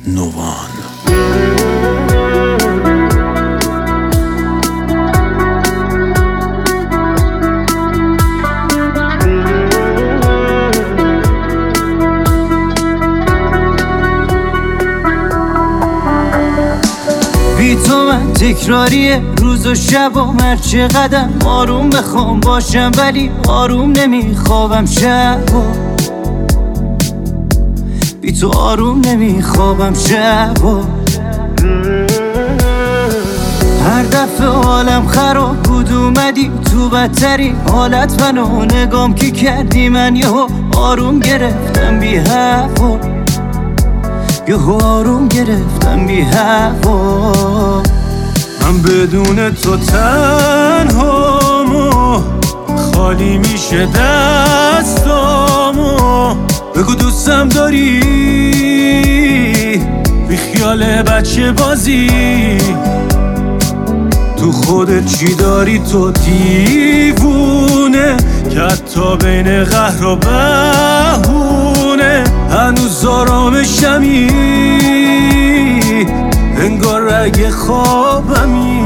نوان. بی تو من تکراریه روز و شب و هرچه قدم آروم بخوام باشم ولی آروم نمیخوابم شب و بی تو آروم نمیخوابم شب و هر دفعه حالم خراب بود اومدی تو بدترین حالت منو نگام که کردی من یهو آروم گرفتم بی هوا یهو آروم گرفتم بی هوا من بدون تو تنهامو خالی میشه دستامو بگو دوستم داری بی خیال بچه بازی تو خودت چی داری تو دیوونه که حتی بین قهر و بهونه هنوز آرامشمی انگار رگ خوابمی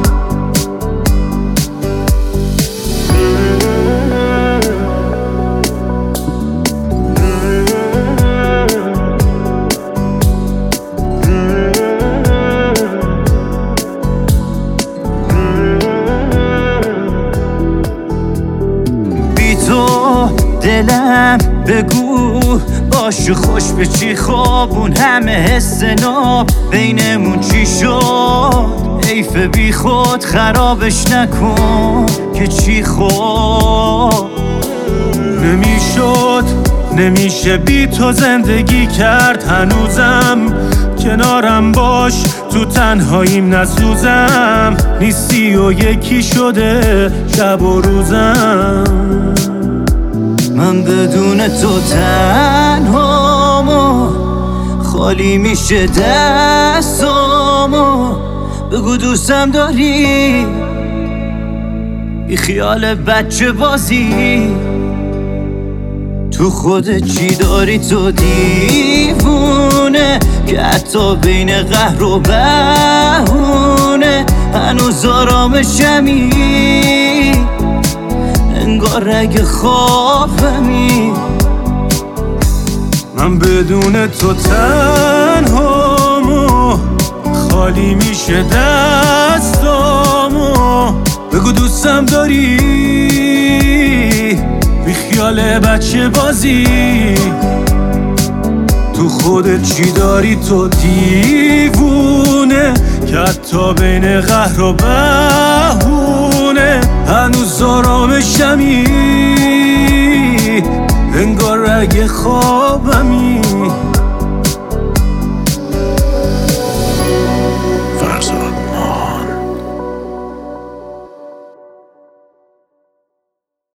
دلم بگو باش خوش به چی خوابون همه حس ناب بینمون چی شد حیف بی خود خرابش نکن که چی خود نمیشه بی تو زندگی کرد هنوزم کنارم باش تو تنهاییم نسوزم نیستی و یکی شده شب و روزم من بدون تو تنهامو خالی میشه دستامو بگو دوستم داری بی خیال بچه بازی تو خودت چی داری تو دیوونه که حتی بین قهر و بهونه هنوز آرامشمی انگار رگ خوابمی من بدون تو تنهامو خالی میشه دستامو بگو دوستم داری بی خیال بچه بازی تو خودت چی داری تو دیوونه که حتی بین قهر و بهونه هنوز آرامشمی انگار رگ خوابمی